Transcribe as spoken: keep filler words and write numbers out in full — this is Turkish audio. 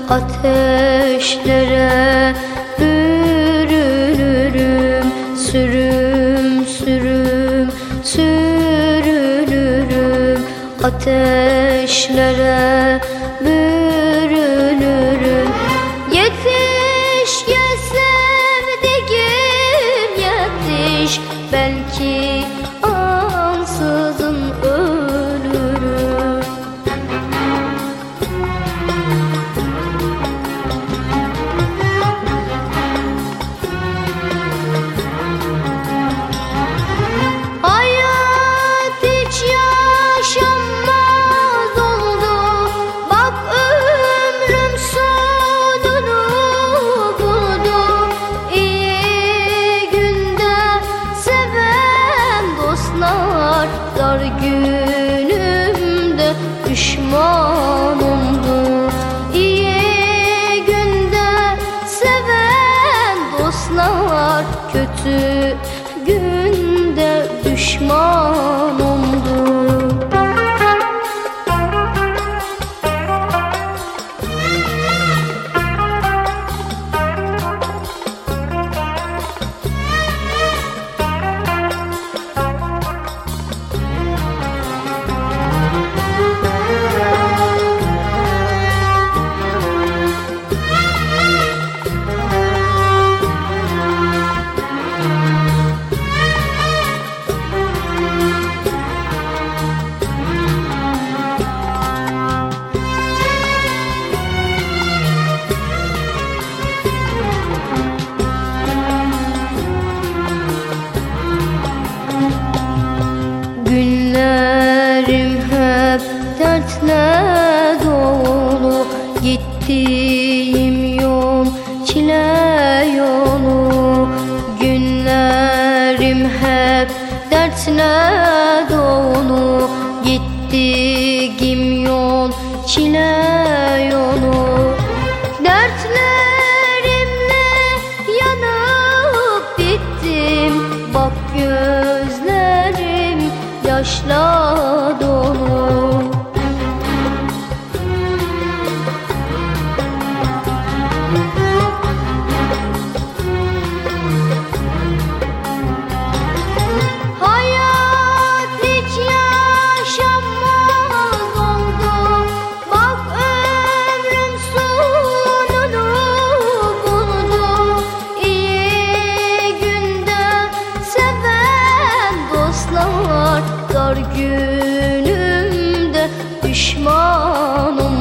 ateşlere bürünürüm. Sürüm sürüm sürünürüm, ateşlere bürünürüm. Yetiş ya sevdiğim yetiş, belki ansızın ölürüm. Hayat hiç yaşanmaz oldu, bak ömrüm sonunu buldu. İyi günde seven dostlar, dar günümde düşman oldu. İyi günde seven dostlar, kötü günde düşman oldu. Günlerim hep dertle dolu, gittiğim yol çile yolu. Günlerim hep dertle dolu, gittiğim yol çile yolu. Dertlerimle yanıp bittim, bak gözlerim yaşla dolu. Hayat hiç yaşanmaz oldu, bak ömrüm sonunu buldu. İyi günde seven dostlar, dar günümde düşmanım.